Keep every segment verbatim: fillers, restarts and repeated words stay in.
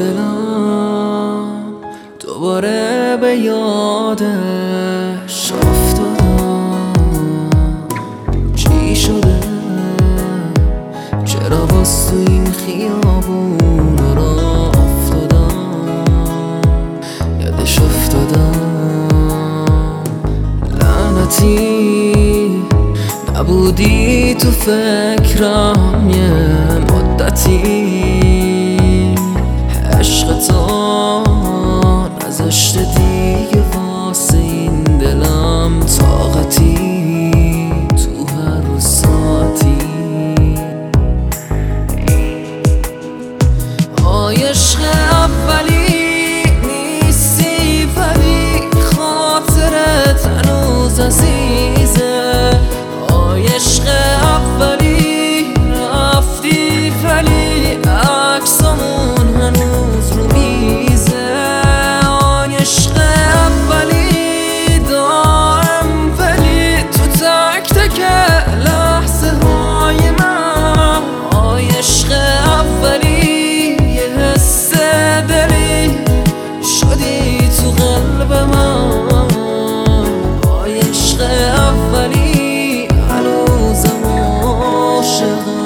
دلم دوباره به یادش افتادم. چی شده؟ چرا باز تو این خیابون را افتادم؟ یادش افتادم. لعنتی نبودی تو فکرم یه مدتی، عشق تو نذاشته دیگه واسه این دلم طاقتی تو هر روز ساعتی. آی عشق اولی نیستی ولی خاطرت هنوز عزیزه. آی عشق اولی رفتی ولی عکسمون هنوز رو میزه. آی عشق اولی دارم ولی تو تک تک لحظه های من. آی عشق اولی یه حس دلی شدی تو قلب من. آی عشق اولی هنوزم عاشقم.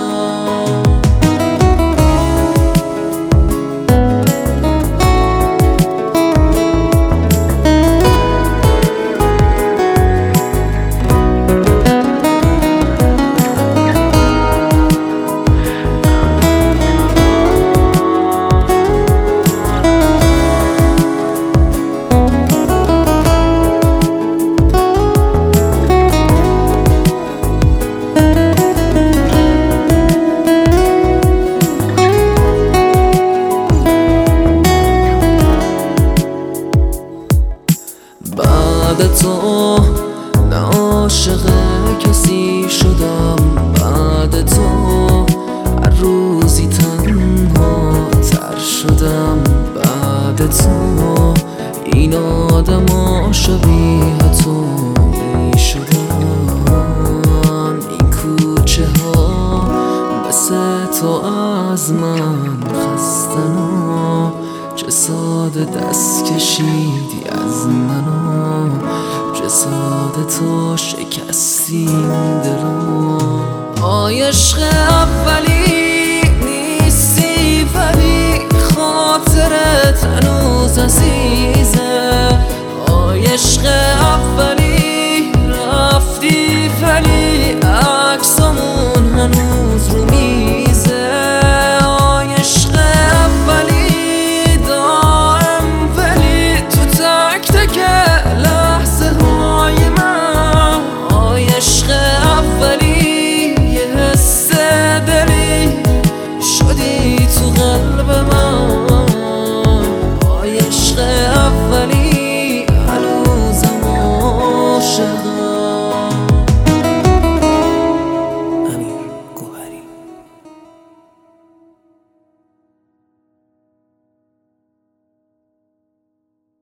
بعد تو نه عاشق کسی شدم. بعد تو هر روزی تنها تر شدم. بعد تو این آدم ها شبیه تو می شدن. این کوچه ها مثل تو از من خستن و چه ساده دست کشیدی از منو. چه ساده تو شکستی این دلو. آی عشق اولی